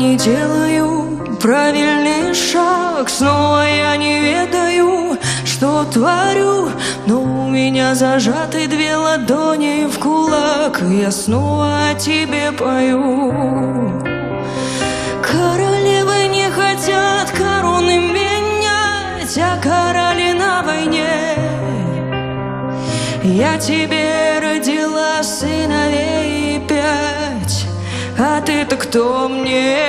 не делаю правильный шаг. Снова я не ведаю, что творю, но у меня зажаты две ладони в кулак. Я снова о тебе пою. Королевы не хотят короны менять, а короли на войне. Я тебе родила сыновей 5, а ты-то кто мне?